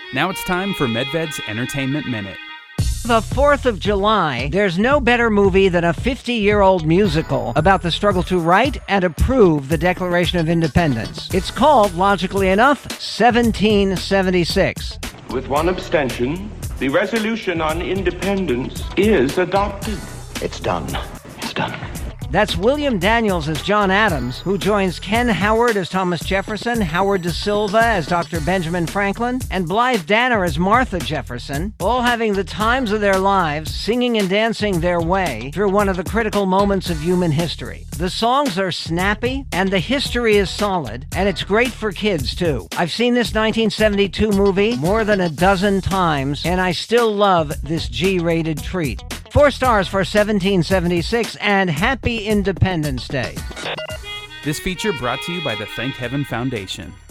Now it's time for MedVed's Entertainment Minute. The 4th of July, there's no better movie than a 50-year-old musical about the struggle to write and approve the Declaration of Independence. It's called, logically enough, 1776. With one abstention, the resolution on independence is adopted. It's done. It's done. That's William Daniels as John Adams, who joins Ken Howard as Thomas Jefferson, Howard Da Silva as Dr. Benjamin Franklin, and Blythe Danner as Martha Jefferson, all having the times of their lives, singing and dancing their way through one of the critical moments of human history. The songs are snappy, and the history is solid, and it's great for kids, too. I've seen this 1972 movie more than a dozen times, and I still love this G-rated treat. 4 stars for 1776, and Happy Independence Day. This feature brought to you by the Thank Heaven Foundation.